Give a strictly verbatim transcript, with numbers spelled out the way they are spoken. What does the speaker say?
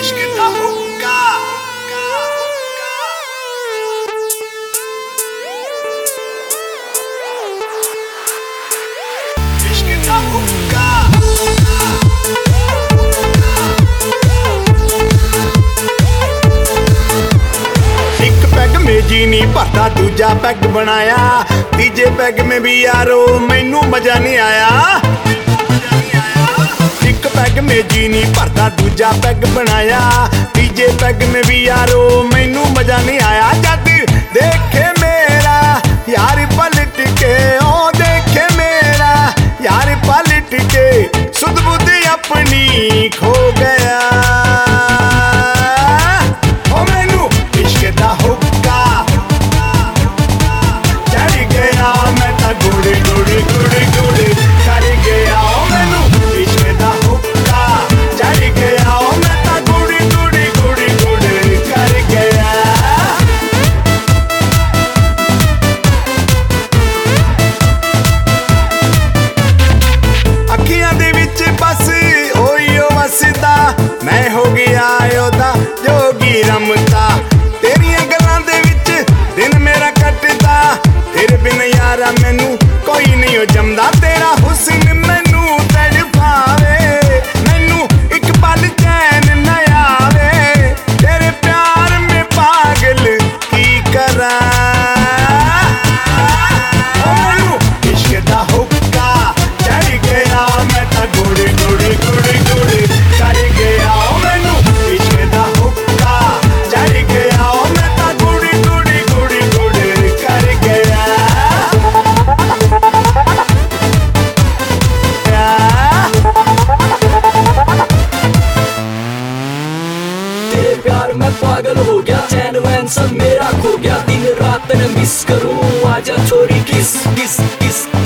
इश्क दा हुक्का इश्क दा हुक्का जी नहीं भरता दूजा पैग बनाया तीजे पैग में भी यारो मैनू मजा नहीं आया। एक पैग में जी नहीं भरता दूजा पैग बनाया तीजे पैग में भी यारो मैनू मजा नहीं आया। जद देखे मेरा यार पलट के ओ देखे मेरा यार पलट के सुध बुध अपनी खो गया। मैं हो गया योदा जोगी रमता तेरिया गल्लां दे विच दिन मेरा कटदा तेरे बिन यारा मैनू कोई नहीं हो जमदा। तेरा हुस्न मैनू तड़पावे मैनू एक पल चैन न आवे तेरे प्यार में पागल की करा। इश्क दा हुक्का चढ़ गया मैं तां गोड़े गोड़े गोड़े गोड़े कर गया। प्यार में पागल हो गया चैन वैन सब मेरा खो गया दिन रात न मिस करूं आजा छोरी किस किस किस